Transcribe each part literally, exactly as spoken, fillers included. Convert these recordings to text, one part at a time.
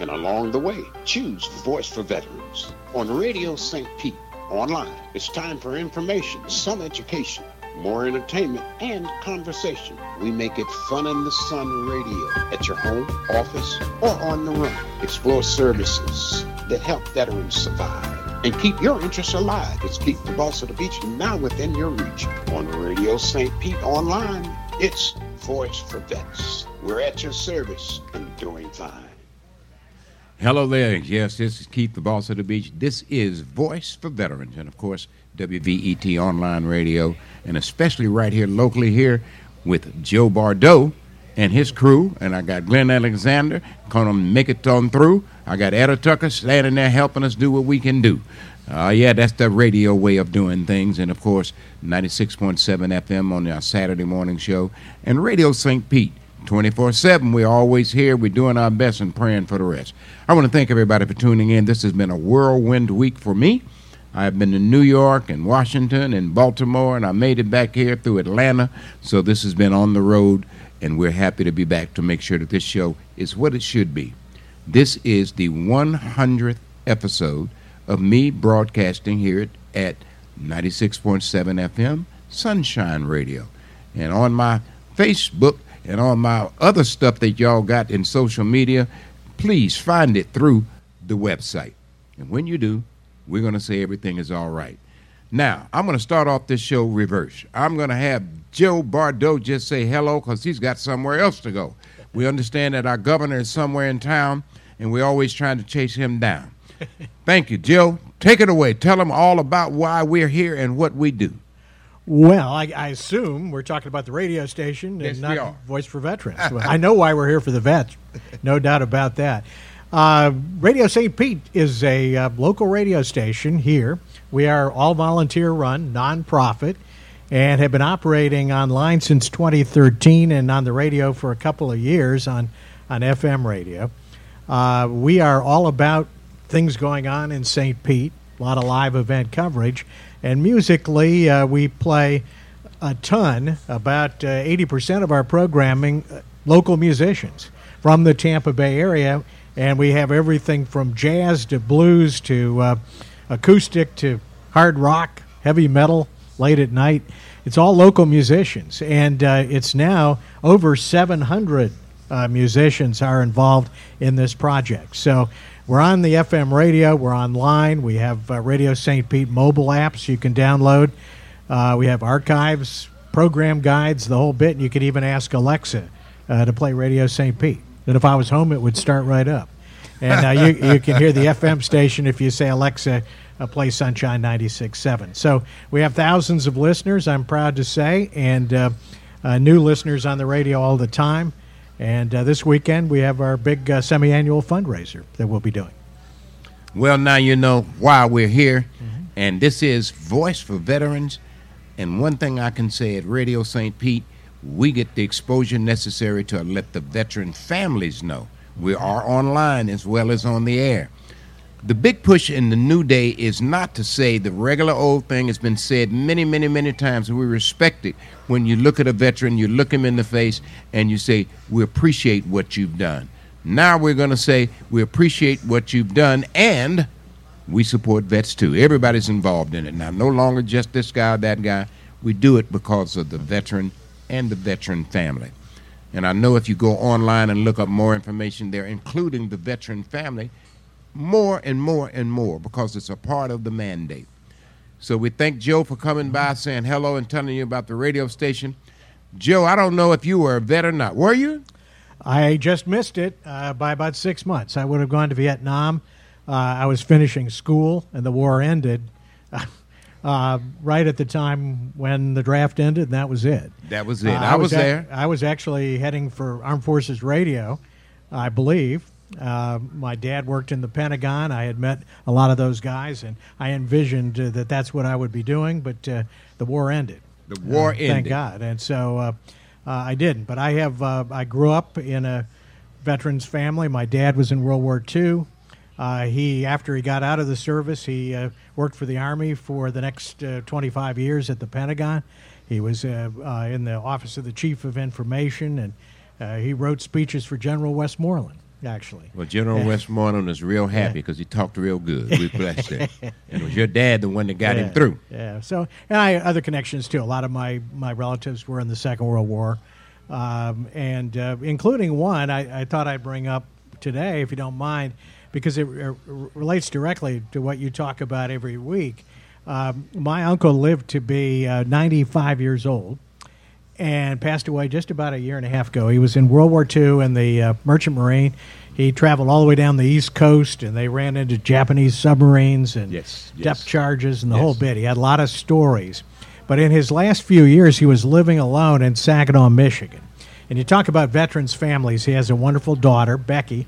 And along the way, choose Voice for Veterans on Radio Saint Pete online. It's time for information, some education, more entertainment, and conversation. We make it fun in the sun radio at your home, office, or on the run. Explore services that help veterans survive and keep your interests alive. It's Keep the Boss of the Beach now within your reach. On Radio Saint Pete online, it's Voice for Vets. We're at your service and doing fine. Hello there. Yes, this is Keith, the Boss of the Beach. This is Voice for Veterans, and of course, W V E T Online Radio, and especially right here locally here with Joe Bardo and his crew. And I got Glenn Alexander going to make it on through. I got Etta Tucker standing there helping us do what we can do. Uh, yeah, that's the radio way of doing things. And, of course, ninety-six point seven F M on our Saturday morning show. And Radio Saint Pete, twenty-four seven. We're always here. We're doing our best and praying for the rest. I want to thank everybody for tuning in. This has been a whirlwind week for me. I've been to New York and Washington and Baltimore, and I made it back here through Atlanta. So this has been on the road, and we're happy to be back to make sure that this show is what it should be. This is the one hundredth episode of me broadcasting here at, at ninety-six point seven F M Sunshine Radio. And on my Facebook and on my other stuff that y'all got in social media, please find it through the website. And when you do, we're going to say everything is all right. Now, I'm going to start off this show reverse. I'm going to have Joe Bardo just say hello because he's got somewhere else to go. We understand that our governor is somewhere in town, and we're always trying to chase him down. Thank you, Joe. Take it away. Tell them all about why we're here and what we do. Well, I, I assume we're talking about the radio station and Yes, we not are. Voice for Veterans. Well, I know why we're here for the vets. No doubt about that. Uh, Radio Saint Pete is a uh, local radio station here. We are all volunteer-run, nonprofit, and have been operating online since twenty thirteen and on the radio for a couple of years on, on F M radio. Uh, we are all about things going on in Saint Pete, a lot of live event coverage. And musically, uh, we play a ton, about uh, eighty percent of our programming, uh, local musicians from the Tampa Bay area. And we have everything from jazz to blues to uh, acoustic to hard rock, heavy metal, late at night. It's all local musicians. And uh, it's now over seven hundred uh, musicians are involved in this project. So we're on the F M radio. We're online. We have uh, Radio Saint Pete mobile apps you can download. Uh, we have archives, program guides, the whole bit. And you can even ask Alexa uh, to play Radio Saint Pete. And if I was home, it would start right up. And uh, you, you can hear the F M station if you say, Alexa, uh, play Sunshine ninety-six point seven. So we have thousands of listeners, I'm proud to say, and uh, uh, new listeners on the radio all the time. And uh, this weekend, we have our big uh, semi-annual fundraiser that we'll be doing. Well, now you know why we're here, mm-hmm. and this is Voice for Veterans. And one thing I can say at Radio Saint Pete, we get the exposure necessary to let the veteran families know. We are online as well as on the air. The big push in the new day is not to say the regular old thing has been said many, many, many times, and we respect it. When you look at a veteran, you look him in the face, and you say, we appreciate what you've done. Now we're going to say, we appreciate what you've done, and we support vets too. Everybody's involved in it. Now, no longer just this guy or that guy. We do it because of the veteran and the veteran family. And I know if you go online and look up more information there, including the veteran family, more and more and more, because it's a part of the mandate. So we thank Joe for coming by, saying hello, and telling you about the radio station. Joe, I don't know if you were a vet or not. Were you? I just missed it uh, by about six months. I would have gone to Vietnam. Uh, I was finishing school, and the war ended uh, right at the time when the draft ended, and that was it. That was it. Uh, I, I was, was there. At, I was actually heading for Armed Forces Radio, I believe. Uh, my dad worked in the Pentagon. I had met a lot of those guys, and I envisioned uh, that that's what I would be doing, but uh, the war ended. The war uh, ended. Thank God. And so uh, uh, I didn't. But I have. Uh, I grew up in a veterans family. My dad was in World War Two. Uh, he, after he got out of the service, he uh, worked for the Army for the next uh, twenty-five years at the Pentagon. He was uh, uh, in the Office of the Chief of Information, and uh, he wrote speeches for General Westmoreland. actually. Well, General Yeah. Westmoreland is real happy because he talked real good. We blessed him. And it was your dad the one that got yeah. him through. Yeah. So, and I other connections too. A lot of my, my relatives were in the Second World War, um, and uh, including one I, I thought I'd bring up today, if you don't mind, because it uh, relates directly to what you talk about every week. Um, my uncle lived to be uh, ninety-five years old and passed away just about a year and a half ago. He was in World War Two in the uh, Merchant Marine. He traveled all the way down the East Coast, and they ran into Japanese submarines and Yes, yes. depth charges and the Yes. whole bit. He had a lot of stories. But in his last few years, he was living alone in Saginaw, Michigan. And you talk about veterans' families. He has a wonderful daughter, Becky.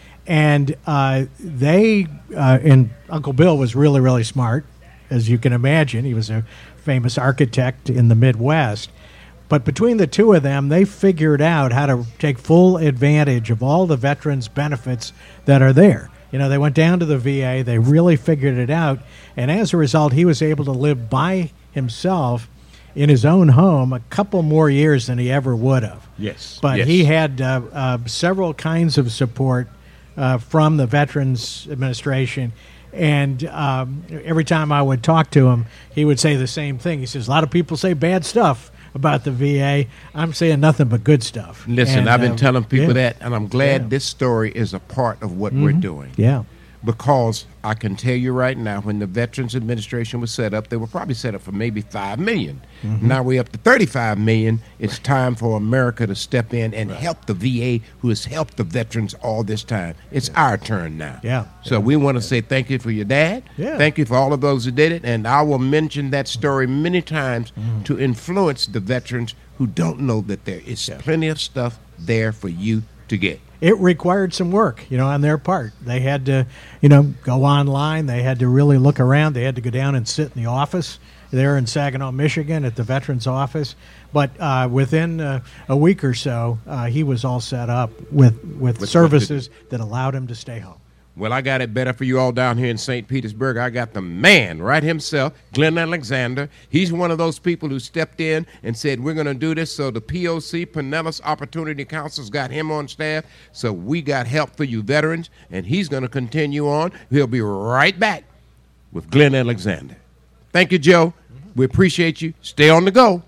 And uh, they, uh, and Uncle Bill was really, really smart, as you can imagine. He was a famous architect in the Midwest. But between the two of them, they figured out how to take full advantage of all the veterans' benefits that are there. You know, they went down to the V A, they really figured it out, and as a result, he was able to live by himself in his own home a couple more years than he ever would have. Yes. But yes. he had uh, uh, several kinds of support uh, from the Veterans Administration. And um, every time I would talk to him, he would say the same thing. He says, a lot of people say bad stuff about the V A. I'm saying nothing but good stuff. Listen, And, I've been um, telling people yeah. that, and I'm glad Yeah. this story is a part of what we're doing. Yeah. Because I can tell you right now, when the Veterans Administration was set up, they were probably set up for maybe five million dollars. Mm-hmm. Now we're up to thirty-five million dollars. It's time for America to step in and help the V A, who has helped the veterans all this time. It's our turn now. Yeah. So we want to say thank you for your dad. Yeah. Thank you for all of those who did it. And I will mention that story many times Mm-hmm. to influence the veterans who don't know that there is plenty of stuff there for you to get. It required some work, you know, on their part. They had to, you know, go online. They had to really look around. They had to go down and sit in the office there in Saginaw, Michigan, at the Veterans Office. But uh, within uh, a week or so, uh, he was all set up with, with With- services that allowed him to stay home. Well, I got it better for you all down here in Saint Petersburg. I got the man right himself, Glenn Alexander. He's one of those people who stepped in and said, we're going to do this. So the P O C, Pinellas Opportunity Council's got him on staff. So we got help for you veterans, and he's going to continue on. He'll be right back with Glenn Alexander. Thank you, Joe. We appreciate you. Stay on the go.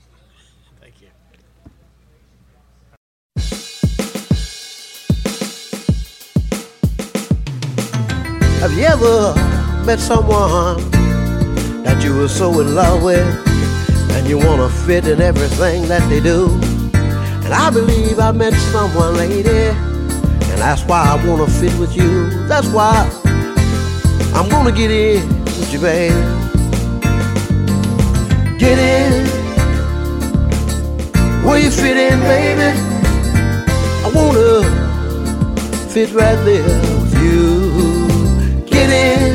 Thank you. Have you ever met someone that you were so in love with and you want to fit in everything that they do? And I believe I met someone, lady, and that's why I want to fit with you. That's why I'm going to get in with you, babe. Get in where you fit in, baby. I want to fit right there with you. Get in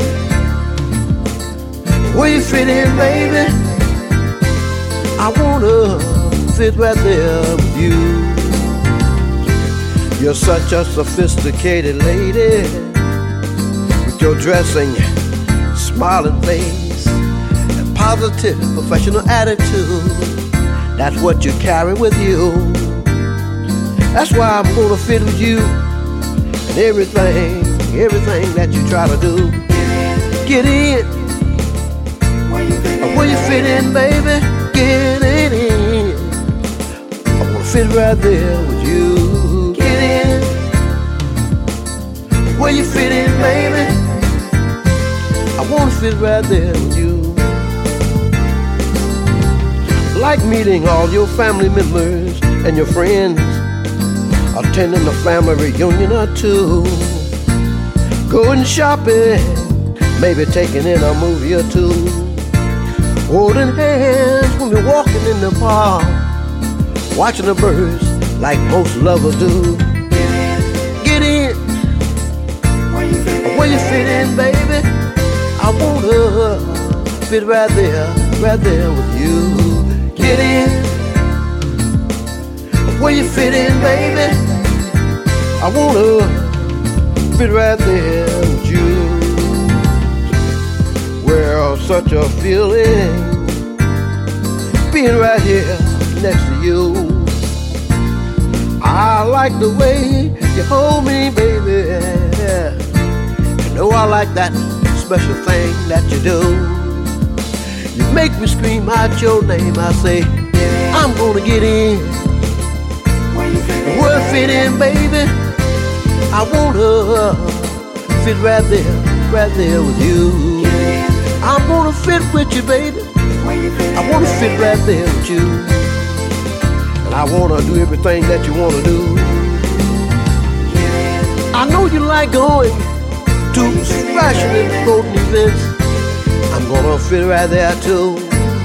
where you fit in, baby. I wanna fit right there with you. You're such a sophisticated lady, with your dressing, smiling face, and positive professional attitude. That's what you carry with you. That's why I'm gonna fit with you in everything. Everything that you try to do. Get in where you fit in, where you fit in, baby. Get in. I wanna fit right there with you. Get in where you fit in, baby. I wanna fit right there with you. Like meeting all your family members and your friends, attending a family reunion or two, going shopping, maybe taking in a movie or two, holding hands when we're walking in the park, watching the birds like most lovers do. Get in where you fit in, where you fit in, baby. I wanna fit right there, right there with you. Get in where you fit in, baby. I wanna fit right there with you. Well, such a feeling being right here next to you. I like the way you hold me, baby. You know I like that special thing that you do. You make me scream out your name. I say, I'm gonna get in. Where fit in, baby? I wanna fit right there, right there with you. I'm gonna fit with you, baby. I wanna fit right there with you. And I wanna do everything that you wanna do. I know you like going to fashion and golden events. I'm gonna fit right there too.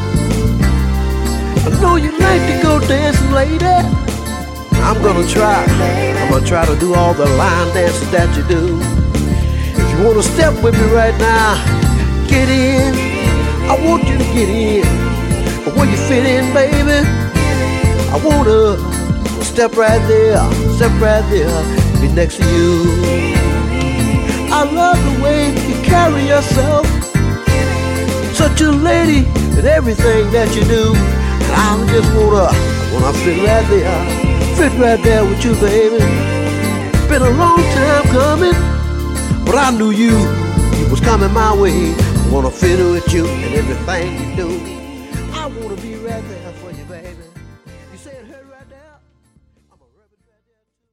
I know you like to go dancing, lady. I'm gonna try. I'm gonna try to do all the line dances that you do. If you wanna step with me right now, get in. I want you to get in. But where you fit in, baby, I wanna step right there, step right there, be next to you. I love the way you carry yourself, such a lady in everything that you do. And I just wanna, wanna fit right there, fit right there with you, baby. Been a long time coming, but I knew you, you was coming my way. I wanna fit with you in everything you do. I wanna be right there for you, baby. You said her right there, I'm a rub it right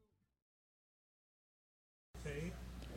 there.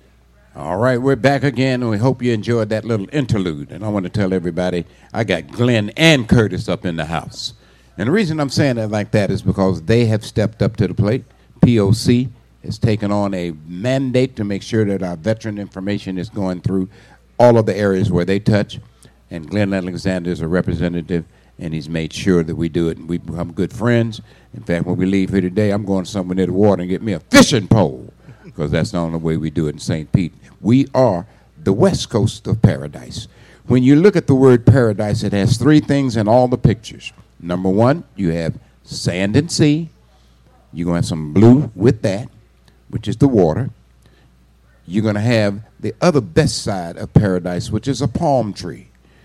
All right, we're back again, and we hope you enjoyed that little interlude. And I want to tell everybody, I got Glenn and Curtis up in the house. And the reason I'm saying that like that is because they have stepped up to the plate. P O C has taken on a mandate to make sure that our veteran information is going through all of the areas where they touch. And Glenn Alexander is a representative, and he's made sure that we do it, and we become good friends. In fact, when we leave here today, I'm going somewhere near the water and get me a fishing pole, because that's the only way we do it in Saint Pete. We are the west coast of paradise. When you look at the word paradise, it has three things in all the pictures. Number one, you have sand and sea. You're going to have some blue with that, which is the water. You're going to have the other best side of paradise, which is a palm tree.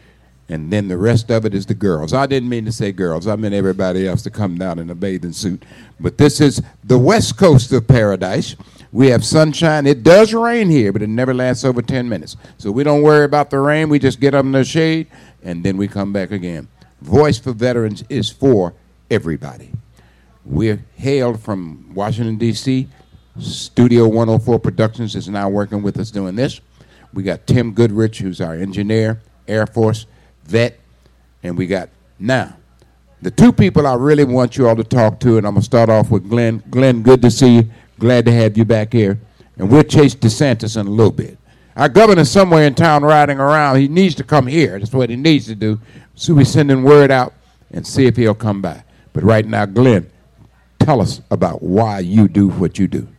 And then the rest of it is the girls. I didn't mean to say girls. I meant everybody else to come down in a bathing suit. But this is the west coast of paradise. We have sunshine. It does rain here, but it never lasts over ten minutes. So we don't worry about the rain. We just get up in the shade, and then we come back again. Voice for Veterans is for everybody. We're hailed from Washington, D C Studio one oh four Productions is now working with us doing this. We got Tim Goodrich, who's our engineer, Air Force vet, and we got now the two people I really want you all to talk to, and I'm going to start off with Glenn. Glenn, good to see you. Glad to have you back here. And we'll chase DeSantis in a little bit. Our governor's somewhere in town riding around. He needs to come here. That's what he needs to do. So we're sending word out and see if he'll come by. But right now, Glenn, tell us about why you do what you do.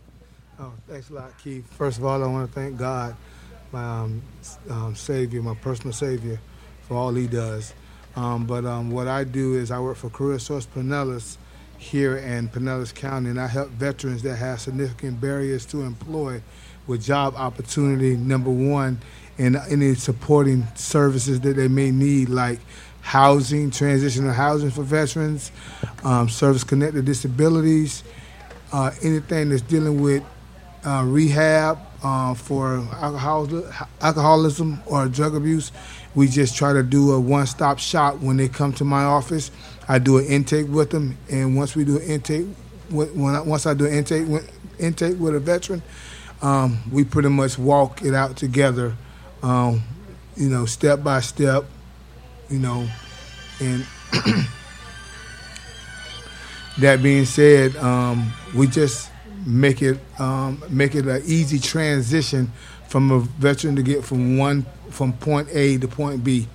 Oh, thanks a lot, Keith. First of all, I want to thank God, my um, um, Savior, my personal Savior, for all he does. Um, but um, what I do is I work for Career Source Pinellas here in Pinellas County, and I help veterans that have significant barriers to employ with job opportunity, number one, and any supporting services that they may need, like housing, transitional housing for veterans, um, service-connected disabilities, uh, anything that's dealing with uh, rehab uh, for alcohol, alcoholism or drug abuse. We just try to do a one-stop shop when they come to my office. I do an intake with them, and once we do an intake, when I, once I do an intake intake with a veteran, um, we pretty much walk it out together, um, you know, step by step, you know, and that being said, um, we just make it um, make it an easy transition from a veteran to get from one from point A to point B.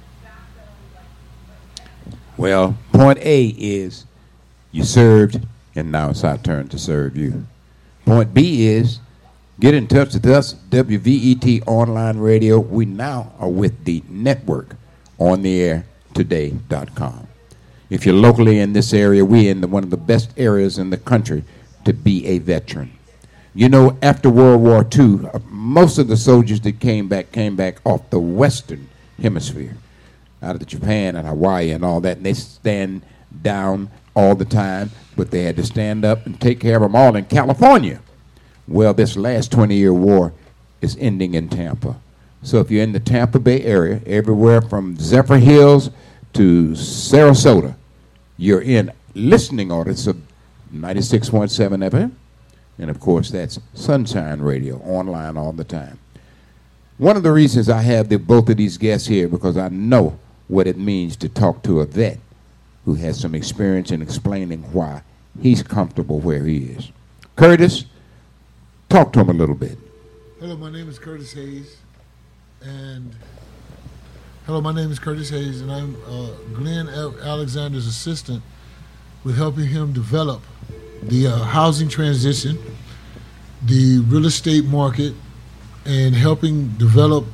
Well, point A is you served, and now it's our turn to serve you. Point B is get in touch with us, W V E T Online Radio. We now are with the network, on the air today dot com. If you're locally in this area, we're in the, one of the best areas in the country to be a veteran. You know, after World War Two, uh, most of the soldiers that came back came back off the Western Hemisphere, out of Japan and Hawaii and all that, and they stand down all the time, but they had to stand up and take care of them all in California. Well, this last twenty-year war is ending in Tampa. So if you're in the Tampa Bay area, everywhere from Zephyr Hills to Sarasota, you're in listening audience of ninety-six point seven F M. And, of course, that's Sunshine Radio, online all the time. One of the reasons I have the, both of these guests here, because I know what it means to talk to a vet who has some experience in explaining why he's comfortable where he is. Curtis, talk to him a little bit. Hello, my name is Curtis Hayes. And hello, my name is Curtis Hayes, and I'm uh, Glenn Alexander's assistant with helping him develop the uh, housing transition, the real estate market, and helping develop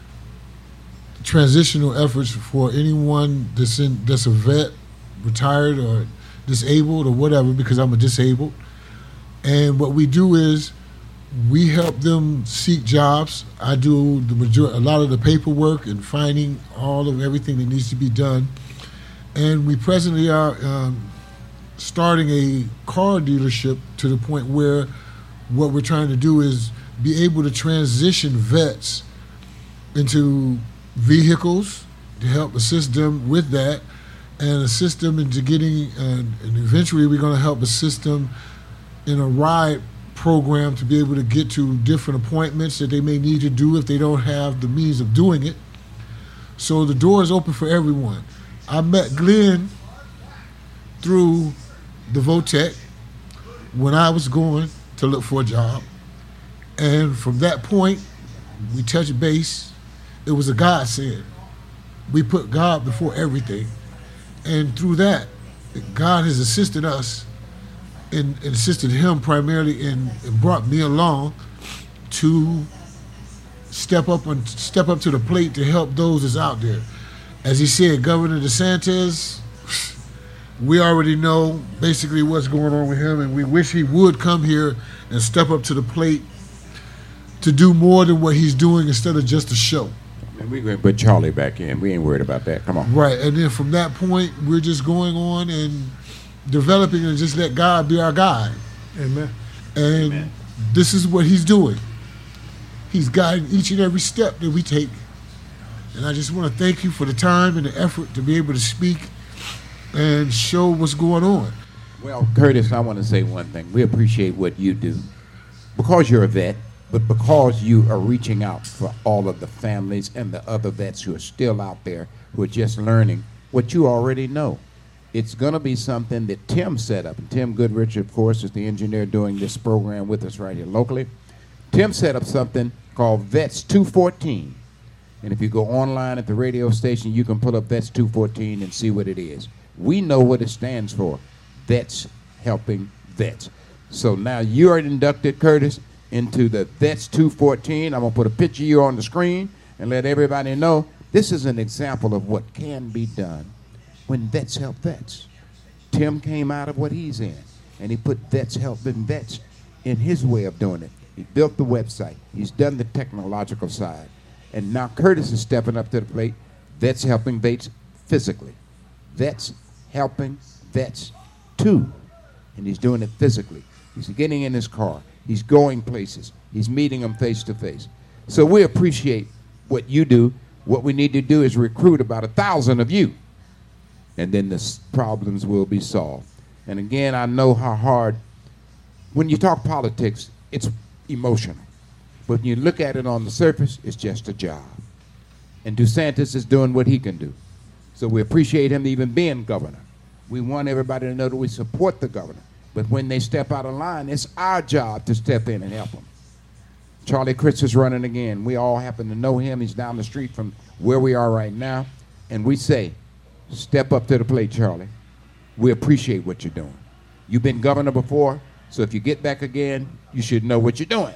transitional efforts for anyone that's in, that's a vet, retired or disabled or whatever, because I'm a disabled. And what we do is we help them seek jobs. I do the major- a lot of the paperwork and finding all of everything that needs to be done. And we presently are um, starting a car dealership to the point where what we're trying to do is be able to transition vets into vehicles to help assist them with that, and assist them into getting, uh, and eventually we're going to help assist them in a ride program to be able to get to different appointments that they may need to do if they don't have the means of doing it. So the door is open for everyone. I met Glenn through the Votech when I was going to look for a job. And from that point, we touched base. It was a godsend. We put God before everything. And through that, God has assisted us and, and assisted him primarily in, and brought me along to step up and step up to the plate to help those that's out there. As he said, Governor DeSantis, we already know basically what's going on with him, and we wish he would come here and step up to the plate to do more than what he's doing instead of just a show. And we're going to put Charlie back in. We ain't worried about that. Come on. Right, and then from that point, we're just going on and developing and just let God be our guide. Amen. And Amen. This is what he's doing. He's guiding each and every step that we take. And I just want to thank you for the time and the effort to be able to speak and show what's going on. Well, Curtis, I want to say one thing. We appreciate what you do because you're a vet, but because you are reaching out for all of the families and the other vets who are still out there who are just learning what you already know. It's going to be something that Tim set up. And Tim Goodrich, of course, is the engineer doing this program with us right here locally. Tim set up something called Vets two fourteen. And if you go online at the radio station, you can pull up Vets two fourteen and see what it is. We know what it stands for, Vets Helping Vets. So now you're inducted, Curtis, into the Vets two fourteen. I'm going to put a picture of you on the screen and let everybody know this is an example of what can be done when vets help vets. Tim came out of what he's in, and he put Vets Helping Vets in his way of doing it. He built the website. He's done the technological side. And now Curtis is stepping up to the plate, Vets Helping Vets physically. Vets Helping Vets too. And he's doing it physically. He's getting in his car. He's going places. He's meeting them face to face. So we appreciate what you do. What we need to do is recruit about a thousand of you. And then the s- problems will be solved. And again, I know how hard, when you talk politics, it's emotional. But when you look at it on the surface, it's just a job. And DeSantis is doing what he can do. So we appreciate him even being governor. We want everybody to know that we support the governor. But when they step out of line, it's our job to step in and help them. Charlie Crist is running again. We all happen to know him. He's down the street from where we are right now. And we say, step up to the plate, Charlie. We appreciate what you're doing. You've been governor before, so if you get back again, you should know what you're doing.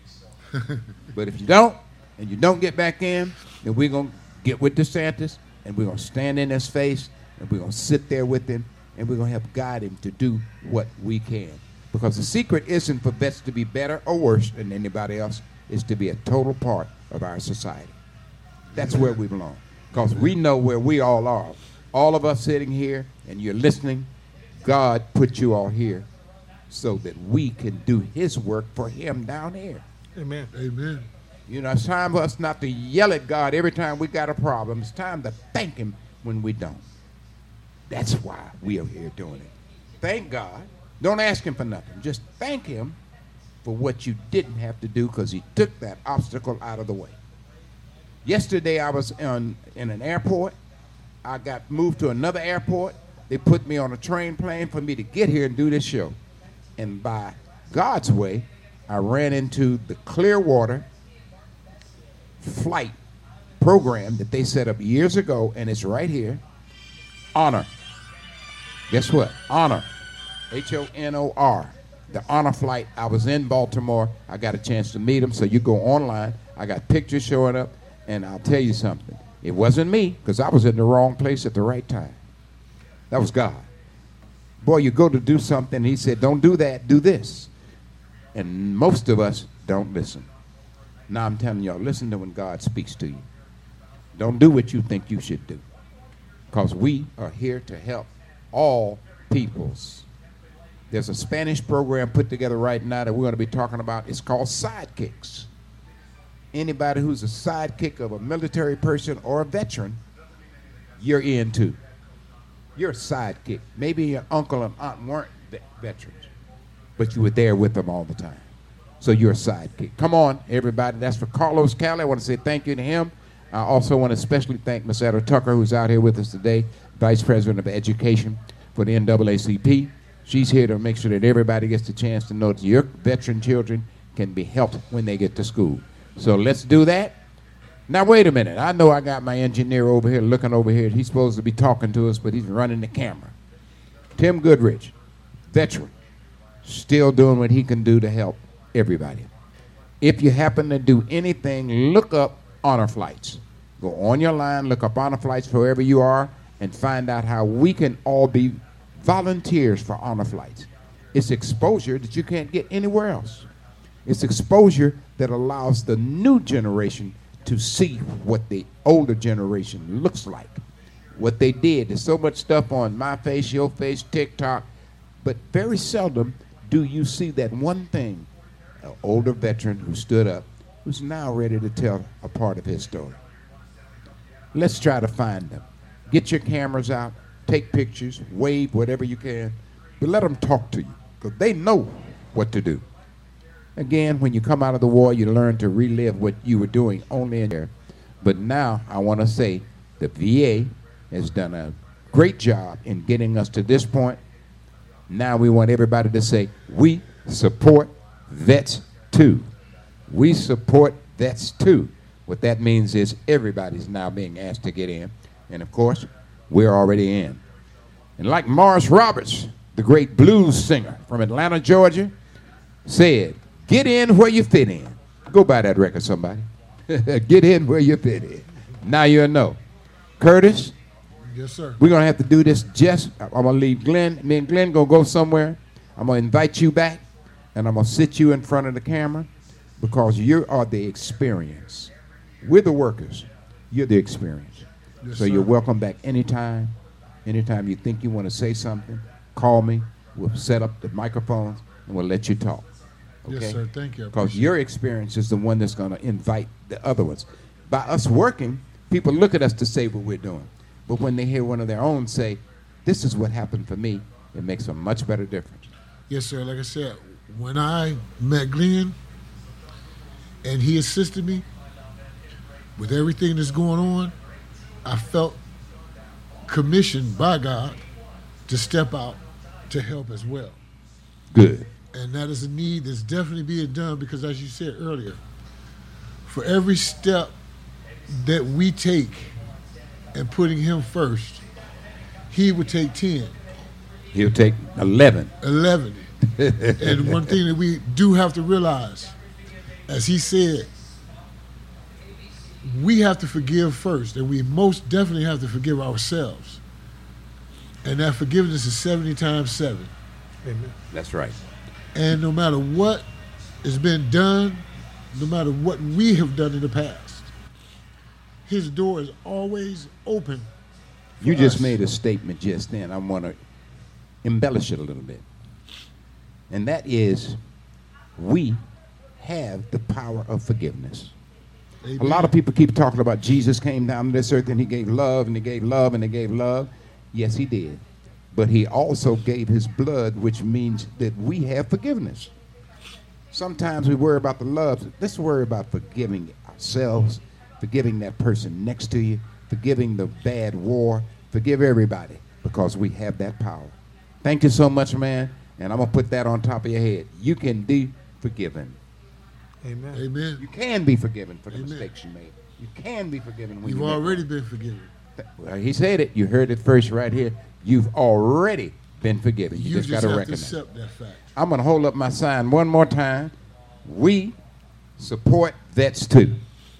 But if you don't, and you don't get back in, then we're going to get with DeSantis, and we're going to stand in his face, and we're going to sit there with him, and we're going to help guide him to do what we can. Because the secret isn't for vets to be better or worse than anybody else. It's to be a total part of our society. That's where we belong. Because we know where we all are. All of us sitting here, and you're listening, God put you all here so that we can do his work for him down here. Amen. Amen. You know, it's time for us not to yell at God every time we got a problem. It's time to thank him when we don't. That's why we are here doing it. Thank God. Don't ask him for nothing. Just thank him for what you didn't have to do because he took that obstacle out of the way. Yesterday I was in, in an airport. I got moved to another airport. They put me on a train plane for me to get here and do this show. And by God's way, I ran into the Clearwater flight program that they set up years ago, and it's right here. Honor. Guess what? Honor. H O N O R. The Honor flight. I was in Baltimore. I got a chance to meet them, so you go online. I got pictures showing up, and I'll tell you something. It wasn't me, because I was in the wrong place at the right time. That was God. Boy, you go to do something, and he said, don't do that, do this. And most of us don't listen. Now I'm telling y'all, listen to when God speaks to you. Don't do what you think you should do, because we are here to help all peoples. There's a Spanish program put together right now that we're going to be talking about. It's called Sidekicks. Anybody who's a sidekick of a military person or a veteran, you're in too. You're a sidekick. Maybe your uncle and aunt weren't veterans, but you were there with them all the time. So you're a sidekick. Come on, everybody. That's for Carlos Cali. I want to say thank you to him. I also want to especially thank Miss Etta Tucker, who's out here with us today, Vice President of Education for the N double A C P. She's here to make sure that everybody gets the chance to know that your veteran children can be helped when they get to school. So let's do that. Now, wait a minute. I know I got my engineer over here looking over here. He's supposed to be talking to us, but he's running the camera. Tim Goodrich, veteran, still doing what he can do to help everybody. If you happen to do anything, look up Honor Flights. Go on your line, look up Honor Flights wherever you are, and find out how we can all be volunteers for Honor Flights. It's exposure that you can't get anywhere else. It's exposure that allows the new generation to see what the older generation looks like, what they did. There's so much stuff on My Face, Your Face, TikTok, but very seldom do you see that one thing, an older veteran who stood up, who's now ready to tell a part of his story. Let's try to find them. Get your cameras out, take pictures, wave, whatever you can, but let them talk to you, because they know what to do. Again, when you come out of the war, you learn to relive what you were doing only in there. But now I want to say the V A has done a great job in getting us to this point. Now we want everybody to say, we support vets too. We support vets too. What that means is everybody's now being asked to get in. And of course, we're already in. And like Morris Roberts, the great blues singer from Atlanta, Georgia, said, get in where you fit in. Go buy that record, somebody. Get in where you fit in. Now you know. Curtis? Yes, sir. We're going to have to do this just, I'm going to leave Glenn. Me and Glenn going to go somewhere. I'm going to invite you back, and I'm going to sit you in front of the camera because you are the experience. We're the workers. You're the experience. Yes, so sir. You're welcome back anytime. Anytime you think you want to say something, call me. We'll set up the microphones, and we'll let you talk. Okay? Yes, sir. Thank you. I Because appreciate your experience is the one that's going to invite the other ones. By us working, people look at us to say what we're doing. But when they hear one of their own say, this is what happened for me, it makes a much better difference. Yes, sir. Like I said, when I met Glenn and he assisted me with everything that's going on, I felt commissioned by God to step out to help as well. Good. And that is a need that's definitely being done because, as you said earlier, for every step that we take in putting him first, he would take ten. He'll take eleven. eleven. And one thing that we do have to realize, as he said, we have to forgive first, and we most definitely have to forgive ourselves. And that forgiveness is seventy times seven. Amen. That's right. And no matter what has been done, no matter what we have done in the past, his door is always open. You just us. made a statement just then. I want to embellish it a little bit. And that is, we have the power of forgiveness. Amen. A lot of people keep talking about Jesus came down to this earth and he gave love and he gave love and he gave love. Yes, he did. But he also gave his blood, which means that we have forgiveness. Sometimes we worry about the love. Let's worry about forgiving ourselves, forgiving that person next to you, forgiving the bad war, forgive everybody, because we have that power. Thank you so much, man. And I'm going to put that on top of your head. You can be forgiven. Amen. Amen. You can be forgiven for the Amen. mistakes you made. You can be forgiven when You've you make already wrong. been forgiven. Well, he said it. You heard it first right here. You've already been forgiven. You, You just, just got to have to recognize. accept that fact. I'm going to hold up my sign one more time. We support vets too.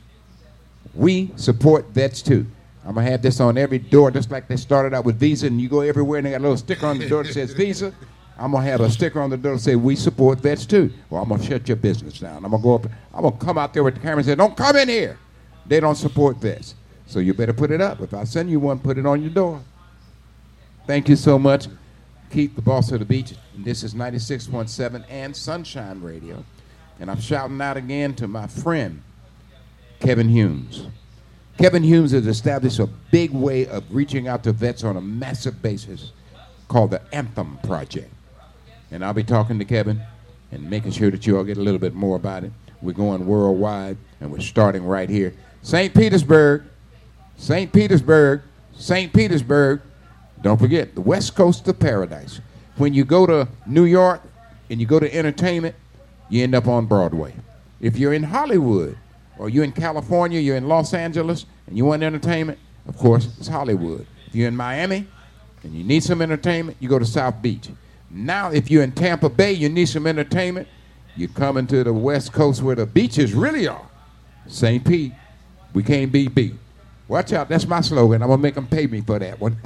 We support vets too. I'm going to have this on every door, just like they started out with Visa, and you go everywhere and they got a little sticker on the door that says Visa. I'm going to have a sticker on the door that says we support vets too. Well, I'm going to shut your business down. I'm going to go up, I'm going to come out there with the camera and say, don't come in here. They don't support vets. So you better put it up. If I send you one, put it on your door. Thank you so much. Keith, the boss of the beach. And this is ninety-six point seven and Sunshine Radio. And I'm shouting out again to my friend, Kevin Humes. Kevin Humes has established a big way of reaching out to vets on a massive basis called the Anthem Project. And I'll be talking to Kevin and making sure that you all get a little bit more about it. We're going worldwide, and we're starting right here. Saint Petersburg, Saint Petersburg, Saint Petersburg. Don't forget, the West Coast of Paradise. When you go to New York and you go to entertainment, you end up on Broadway. If you're in Hollywood, or you're in California, you're in Los Angeles, and you want entertainment, of course, it's Hollywood. If you're in Miami and you need some entertainment, you go to South Beach. Now, if you're in Tampa Bay, you need some entertainment, you're coming to the West Coast where the beaches really are. Saint Pete, we can't be beat. Watch out, that's my slogan. I'm going to make them pay me for that one.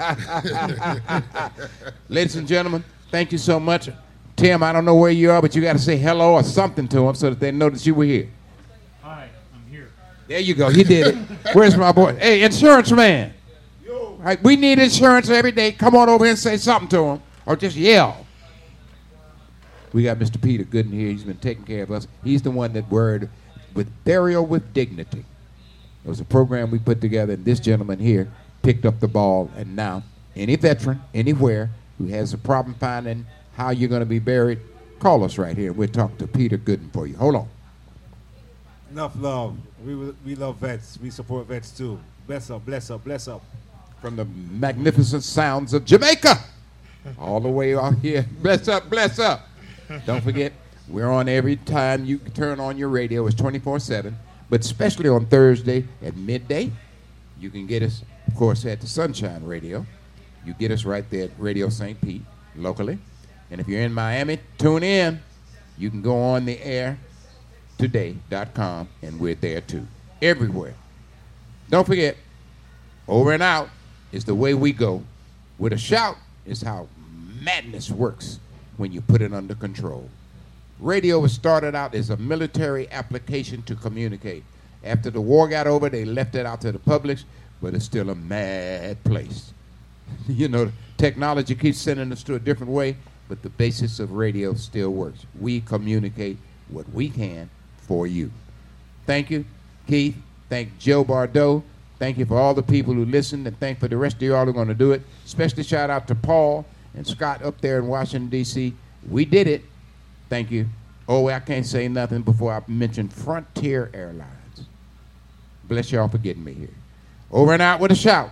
Ladies and gentlemen, thank you so much. Tim, I don't know where you are, but you got to say hello or something to them so that they know that you were here. Hi, I'm here. There you go. He did it. Where's my boy? Hey, insurance man. Yo. Right, we need insurance every day. Come on over here and say something to him, or just yell. We got Mister Peter Gooden here. He's been taking care of us. He's the one that word with burial with dignity. It was a program we put together, and this gentleman here picked up the ball. And now, any veteran, anywhere, who has a problem finding how you're going to be buried, call us right here. We'll talk to Peter Gooden for you. Hold on. Enough love. We we love vets. We support vets too. Bless up, bless up, bless up. From the magnificent sounds of Jamaica, all the way out here. Bless up, bless up. Don't forget, we're on every time you turn on your radio. It's twenty-four seven, but especially on Thursday at midday. You can get us, of course, at the Sunshine Radio. You get us right there at Radio Saint Pete, locally. And if you're in Miami, tune in. You can go on the air today dot com, and we're there too. Everywhere. Don't forget, over and out is the way we go. With a shout is how madness works when you put it under control. Radio was started out as a military application to communicate. After the war got over, they left it out to the public, but it's still a mad place. You know, technology keeps sending us to a different way, but the basis of radio still works. We communicate what we can for you. Thank you, Keith. Thank Joe Bardo. Thank you for all the people who listened, and thank for the rest of you all who are going to do it. Especially shout out to Paul and Scott up there in Washington, D C We did it. Thank you. Oh, I can't say nothing before I mention Frontier Airlines. Bless y'all for getting me here. Over and out with a shout.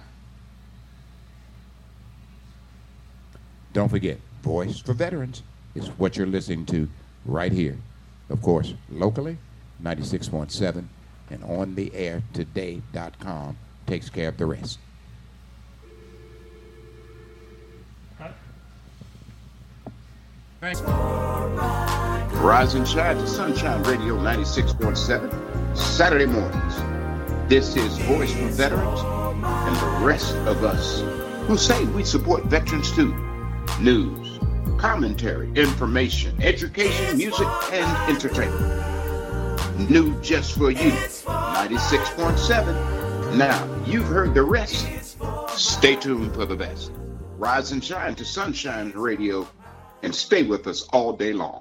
Don't forget, Voice for Veterans is what you're listening to right here. Of course, locally, ninety-six point seven, and on the air today dot com takes care of the rest. Thanks. Rise and shine to Sunshine Radio ninety-six point seven, Saturday mornings. This is Voice for Veterans and the rest of us who say we support veterans too. News, commentary, information, education, music, and entertainment. New just for you, ninety-six point seven. Now, you've heard the rest. Stay tuned for the best. Rise and shine to Sunshine Radio and stay with us all day long.